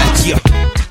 Yeah.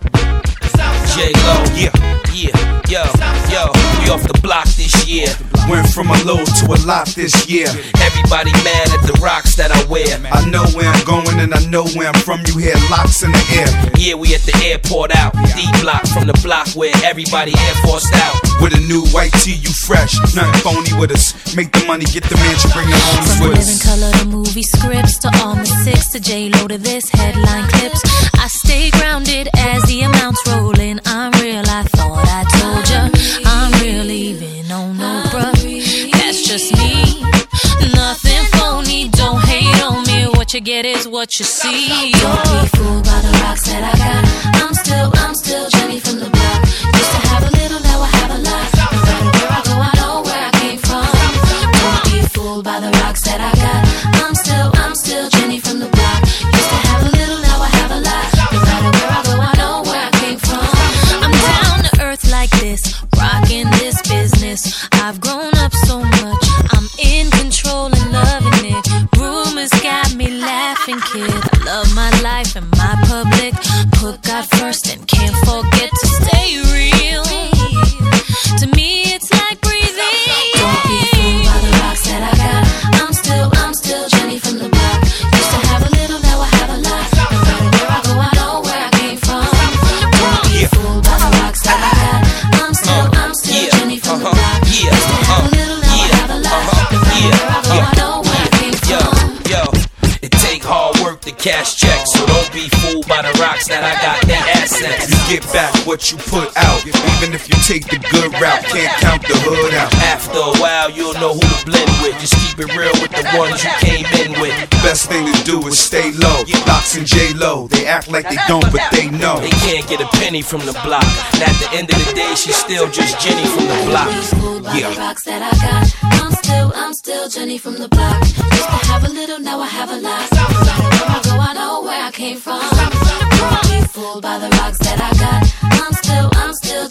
J-Lo. Yeah. Yo, we off the block this year. Went from a low to a lot this year. Everybody mad at the rocks that I wear. I know where I'm going and I know where I'm from. You hear locks in the air. Yeah, we at the airport out. D-block from the block where everybody Air Forced out. With a new white tee, you fresh. Nothing phony with us. Make the money, get the mansion, bring the homies From with the Living us. Color to movie scripts to all the six to J-Lo to this headline clips. I stay grounded as the amounts roll in. I'm real, I thought I told ya. I'm real even on no bruh. That's just me. Nothing phony, don't hate on me. What you get is what you see. Don't be fooled by the rocks that I got. I'm still Jenny from the block. Used to have a little, now I have a lot. No matter where I go, I know where I came from. Don't be fooled by the rocks that I got. I'm still Jenny from the block. Used to have a little, now I have a lot. No matter where I go, I know where I came from. I'm down to earth like this, rocking this business. I've grown up so much, I'm in control and loving it. Rumors got me laughing, kid. I love my life and my public. Put God first and can't forget to stay real. To me, it's like breathing. Don't be fooled by the rocks that I got. I'm still Jenny from the block. Used to have a little, now I have a lot. No matter where I go, I know where I came from. Don't be fooled by the rocks that I got. I'm still Jenny from the block. Used to have a little, now I have a lot. No matter where I go, I know where I came from. Yo, it take hard work to cash checks, so don't be fooled by the rocks that I got. They assets. You get back what you put out. Even if you take the good route, can't count the hood out. After a while, you'll know who to blend with. Just keep it real with the ones you came in with. Best thing to do is stay low. Locks and J-Lo, they act like they don't, but they know. They can't get a penny from the block. And at the end of the day, she's still just Jenny from the block. Yeah. The rocks that I got. I'm still Jenny from the block. Used to have a little, now I have a lot. No matter where I go, I know where I came from. Don't be fooled by the rocks that I got. I'm still